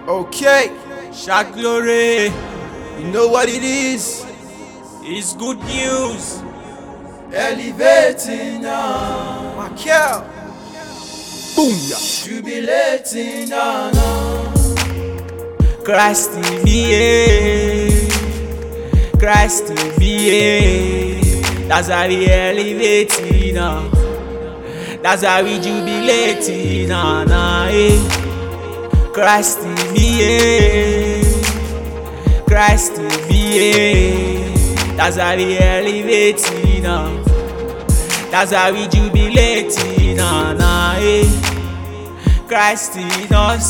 Okay, Shout glory, you know what it is. it's good news. Elevating now, Michael. Boom, yeah. Jubilating now. Christ in me, Christ in me. That's how we elevating now. That's how we jubilating now. Christ in me, Christ in me. That's how we elevating now. That's how we jubilating now. Christ in us,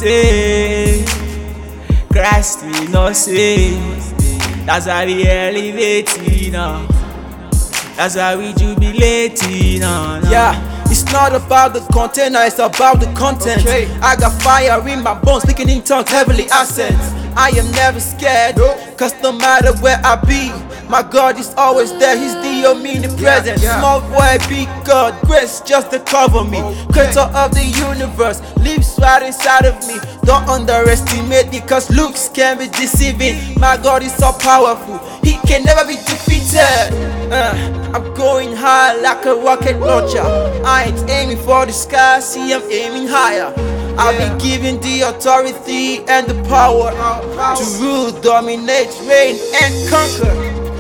Christ in us. That's how we elevating now. That's how we jubilating now. Yeah. It's not about the container, it's about the content. Okay. I got fire in my bones, speaking in tongues, heavenly accents. I am never scared, cause no matter where I be, my God is always there, He's the omnipresent. Small boy, big God, grace just to cover me. Creator of the universe, lives right inside of me. Don't underestimate me, cause looks can be deceiving. My God is so powerful, He can never be defeated. I'm going high like a rocket launcher. I ain't aiming for the sky, see I'm aiming higher. I'll be given the authority and the power to rule, dominate, reign and conquer.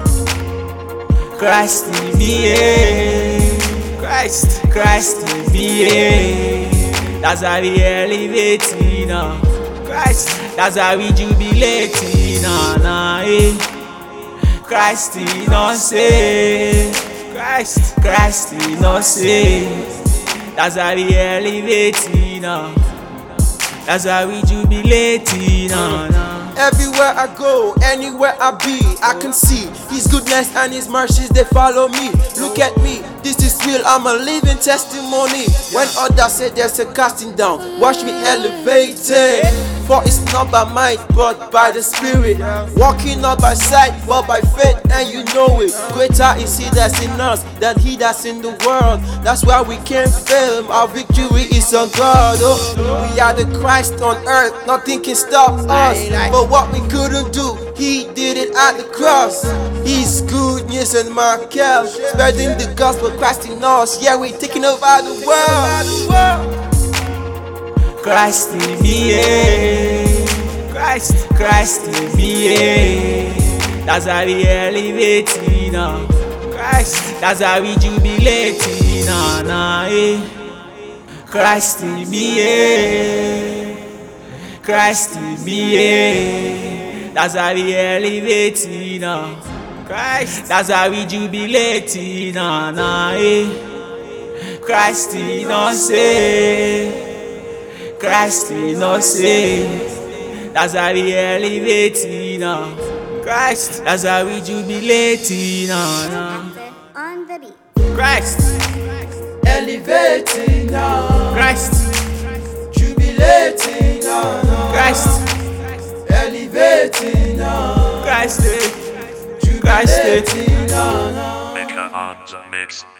Christ in me, Christ in me. That's how we elevating now. Christ, that's how we jubilating now. Christ in us, Christ in us. That's how we elevating now. That's how we jubilating now. Everywhere I go, anywhere I be, I can see His goodness and His mercies, they follow me. Look at me, this is real, I'm a living testimony. When others say there's a casting down, watch me elevated. For it's not by might, but by the Spirit. Walking not by sight, but by faith, and you know it. Greater is He that's in us than he that's in the world. That's why we can't fail, our victory is on God. Oh, we are the Christ on earth, nothing can stop us. But what we couldn't do, He did it at the cross. His goodness and Michael, spreading the gospel, Christ in us. Yeah, we're taking over the world. Christ in me, Christ in me. That's how we elevating now. Christ, that's how we jubilating now. Christ in me, Christ in me. That's how we elevating now. Christ, that's how we jubilating now. Christ in us, Christ in us. That's how we elevating now. Christ, that's how we jubilating now. On the beat. Christ, Elevating now, Christ, jubilating now, Christ, elevating now, Christ, jubilating now. Mecca on the mix.